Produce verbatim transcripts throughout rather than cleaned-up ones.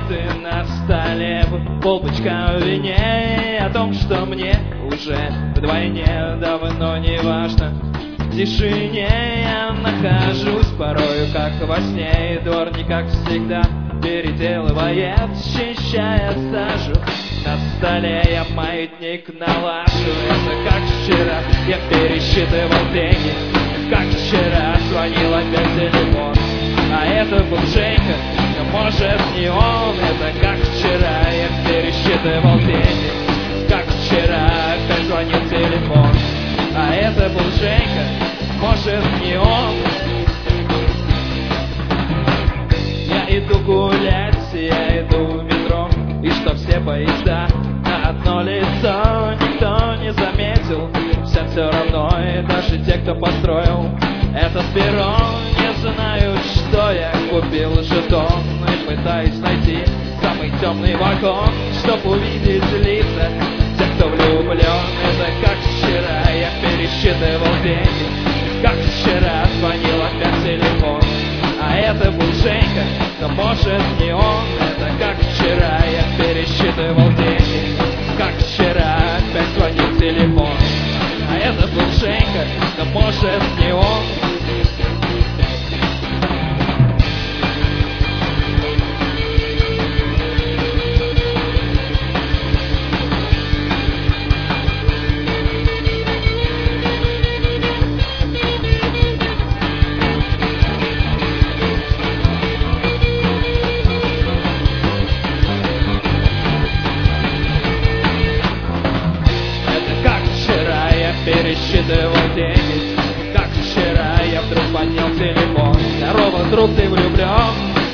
сигареты на столе, полпачка вине, о том, что мне уже вдвойне давно не важно. В тишине я нахожусь порою, как во сне, и дворник, как всегда, переделывает, счищая сажу. На столе я маятник налажу. Это как вчера я пересчитывал деньги, как вчера звонил опять телефон. А это был Женька, но может не он. Это как вчера я пересчитывал деньги, как вчера опять звонил телефон. А это был Женька, может не он. Я иду гулять, я иду в метро, и что все поезда на одно лицо. Никто не заметил, всем все равно, и даже те, кто построил этот перрон, не знают, что я купил жетон и пытаюсь найти самый темный вагон, чтоб увидеть лица тех, кто влюблен. Это как вчера я пересчитывал деньги, как вчера звонил опять телефон. А это был Женька, но может не он. Это как вчера я пересчитывал деньги, как вчера опять звонил телефон. А это был Женька, но может не он. Пересчитывал деньги, как вчера я вдруг поднял телефон. Здорово, друг, ты влюблен?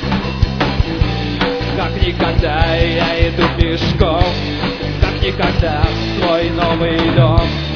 Как никогда я иду пешком, как никогда в свой новый дом.